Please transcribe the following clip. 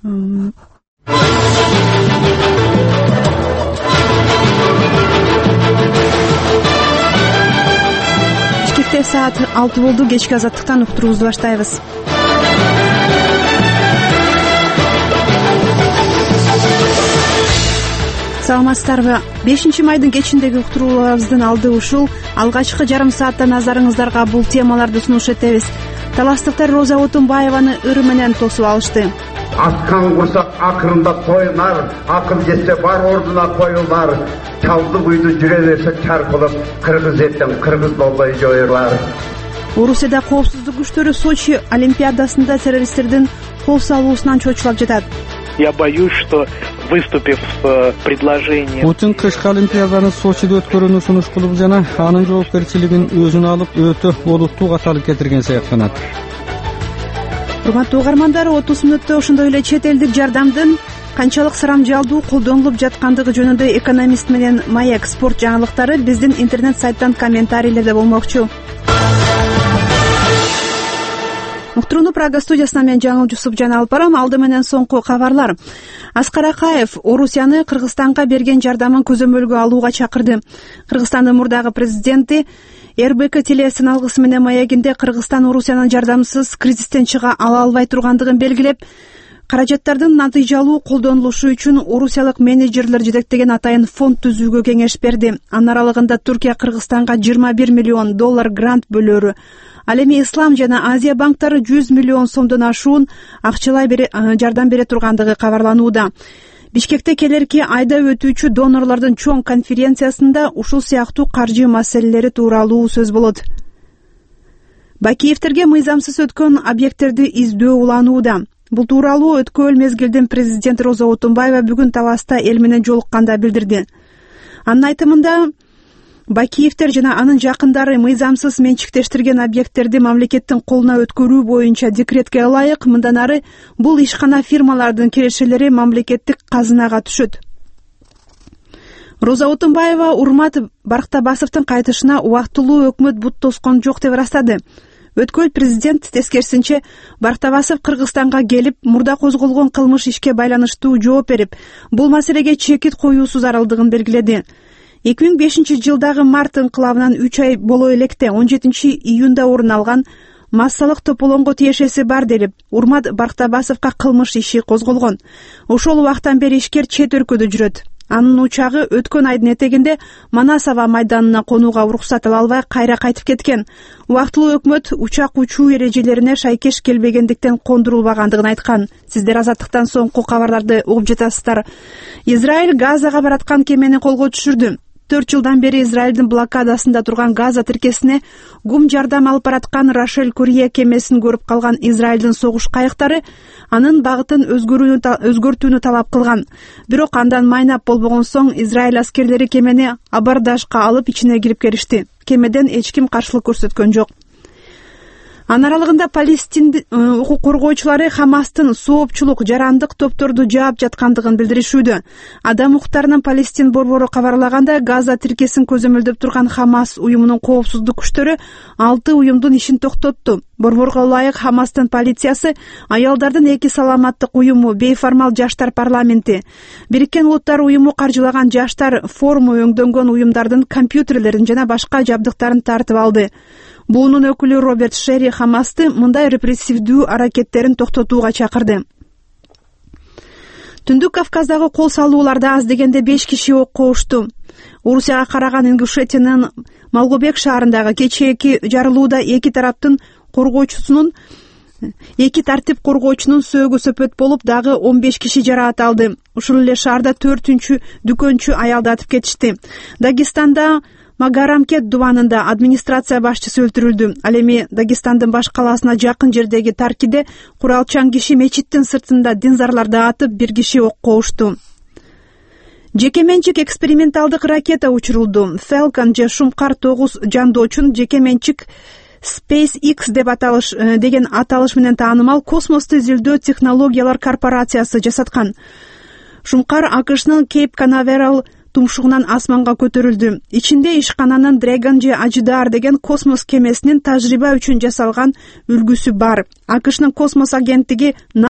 Бишкекте саат 6 болду. Кечки азаттыктан уктуруубузду баштайбыз. Саламатсыздарбы? 5-майдын кечиндеги уктурууларыбыздын алды ушул. Алгачкы жарым саатта назарыңыздарга бул темаларды сунуш этебиз. Таластыктар Роза Отунбаеваны ыры менен тосуп алышты. Аскан курсак акырында тоюнар, акыл жетсе бар ордуна коюлар. Талды буйду жүрө берсе чарпылып, кыргыз эттен кыргыз болбой жоюлар. Орусияда коопсуздук күчтөрү Сочи олимпиадасында террористтердин кол салуусунан чочулап жатат. Я боюсь, что выступив с предложением... Путин кышкы олимпиаданы Сочиде өткөрүүнү сунуш кылып жана анын жоопкерчилигин өзүнө алып өтө олуттуу каталык кетирген сыяктанат. Урматтуу угармандар, 30 мүнөттө ошондой эле чет элдик жардамдын канчалык сарамжалдуу колдонулуп жаткандыгы жөнүндө экономист менен Маек спорт жаңылыктары биздин интернет сайттан комментарийлерде болмокчу. Уктурууну Прага студиясынан мен Жаңыл Жусупжан алып барам. Алды менен соңку кабарлар. Аскар Акаев Орусияны Кыргызстанга берген жардамын көзөмөлгө алууга чакырды. Кыргызстандын мурдагы президенти РБК телесыналгысы менен маегинде Кыргызстан Орусиянын жардамсыз кризистен чыга ала албай тургандыгын белгилеп, каражаттардын натыйжалуу колдонулушу үчүн орусиялык менеджерлер жетектеген атайын фонд түзүүгө кеңеш берди. Анын аралыгында Түркия Кыргызстанга $21 миллион грант бөлөрү. Ал эми Ислам жана Азия банктары 100 миллион сомдон ашуун акчалай жардам бере тургандыгы кабарланууда. Бишкекте келерки айда өтүүчү донорлордун чоң конференциясында ушул сыяктуу каржы маселелери тууралуу сөз болот. Бакиевтерге мыйзамсыз өткөн объекттерди издөө уланууда. Бул тууралуу өткөн мезгилдин президенти Роза Отунбаева бүгүн Таласта эл менен жолукканда билдирди. Анын айтымында Бакиевтер жана анын жакындары мыйзамсыз менчиктештирген объекттерди мамлекеттин колуна өткөрүү боюнча декретке ылайык мындан ары бул ишкана фирмалардын кирешелери мамлекеттик казынага түшөт. Роза Отунбаева Урмат Барктабасовдун кайтышына убактылуу өкмөт бут тоскон жок деп ырастады. Өткөл президент тескерисинче Барктабасов Кыргызстанга келип, мурда козголгон кылмыш ишке байланыштуу жооп берип, бул маселеге чекит коюусу зарылдыгын белгиледи. 2005 жылдагы март инкылабынан 3 ай боло электе 17 июнда орун алган массалык тополоңго тиешеси бар делип, Урмат Барктабасовго кылмыш иши козголгон. Ошол убактан бери ишкер чет өлкөдө жүрөт. Анын учагы өткөн айдын этегинде Манасова майданына конууга уруксат ала албай кайра кайтып кеткен. Убактылуу өкмөт учак учуу эрежелерине шайкеш келбегендиктен кондурулбагандыгын айткан. Сиздер азаттыктан соңку кабарларды угуп жатасыздар. Израиль Газага бараткан кемени колго түшүрдү. 4 жылдан бери Израилдин блокадасында турган Газа тиркесине гум жардам алып бараткан Рашель Курье кемесин көрүп калган Израилдин согуш кайыктары анын багытын өзгөртүүнү талап кылган. Бирок андан майнап болбогон соң Израиль аскерлери кемени абордажга алып ичине кирип келишти. Кемеден эч ким каршылык көрсөткөн жок. Анын аралыгында Палестин укук коргоочулары Хамастын соопчулук жарандык топторду жаап жаткандыгын билдиришүүдө. Адам укуктарынын Палестин борбору кабарлаганда, Газа тиркесин көзөмөлдөп турган Хамас уюмунун коопсуздук күчтөрү 6 уюмдун ишин токтотту. Борборго ылайык Хамастын полициясы аялдардын эки саламаттык уюму, бейформал жаштар парламенти, Бириккен Улуттар уюму каржылаган жаштар форуму өңдөнгөн уюмдардын компьютерлерин жана башка жабдыктарын тартып алды. Буунун өкүлү Роберт Шерри Хамасты мындай репрессивдүү аракеттерин токтотууга чакырды. Түндүк Кавказдагы кол салууларда аз дегенде 5 киши окко ушту. Орусияга караган Ингушетиянын Малгобек шаарындагы кечээки жарылууда эки тартип коргоочунун сөөгү сөпөт болуп, дагы 15 киши жараат алды. Ушул эле шаарда 4-түнчү дүкөнчү аялдатып кетишти. Дагестанда Магарамкет дубанында администрация башчысы өлтүрүлдү. Ал эми Дагестандын баш калаасына жакын жердеги Таркиде куралчан киши мечиттин сыртында динзарларды атып, 1 киши окко ушту. Жеке менчик эксперименталдык ракета учурулду. Falcon же Шумкар 9 жандоочун жеке менчик SpaceX деген аталыш менен таанымал космосту изилдөө технологиялар корпорациясы жасаткан. Шумкар АКШнын Кейп Канаверал тумшугунан асманга көтөрүлдү. Ичинде ишкананын Dragon же Ажидар деген космос кемесинин тажрыйба үчүн жасалган үлгүсү бар. АКШнын космос агенттиги